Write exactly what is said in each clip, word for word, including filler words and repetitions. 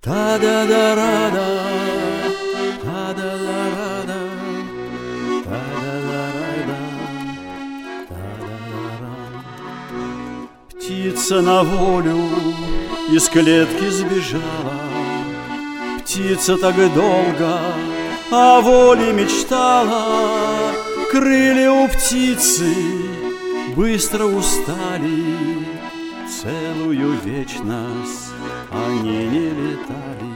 Та-да-да-ра-да, та-да-да-ра-да, та-да-да-ра-да, та-да-да-ра. Птица на волю из клетки сбежала. Птица так долго о воле мечтала. Крылья у птицы быстро устали. Целую вечность они не летали.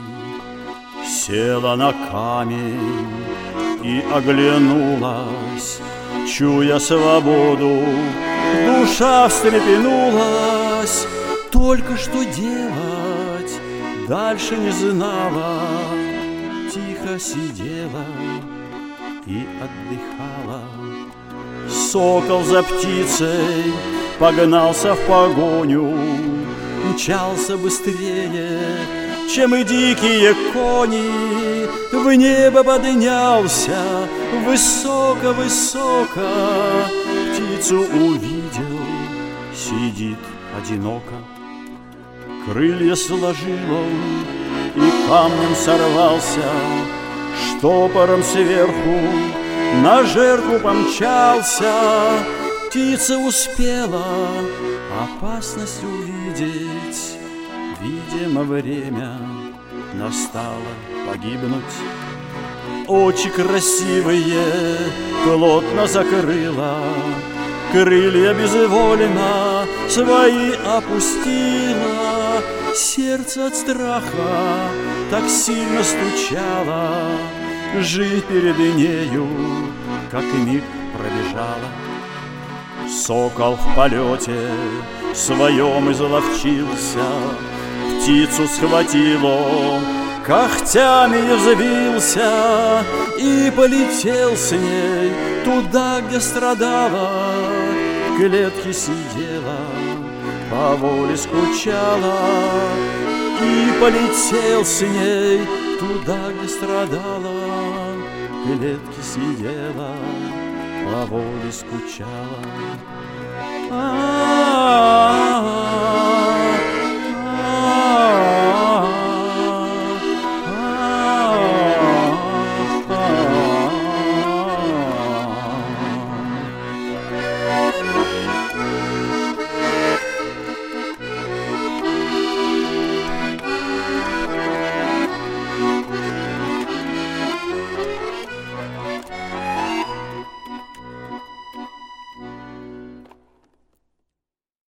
Села на камень и оглянулась, чуя свободу, душа встрепенулась. Только что делать дальше не знала, тихо сидела и отдыхала. Сокол за птицей погнался в погоню, мчался быстрее, чем и дикие кони. В небо поднялся высоко-высоко, птицу увидел, сидит одиноко. Крылья сложил он и камнем сорвался, штопором сверху на жертву помчался. Птица успела опасность увидеть, видимо, время настало погибнуть. Очи красивые плотно закрыла, крылья безвольно свои опустила. Сердце от страха так сильно стучало, жизнь перед нею как миг пробежала. Сокол в полете своем изловчился, птицу схватил он, когтями взвился и полетел с ней туда, где страдала. В клетке сидела, по воле скучала, и полетел с ней туда, где страдала. В клетке сидела, по воле скучала. А-а-а.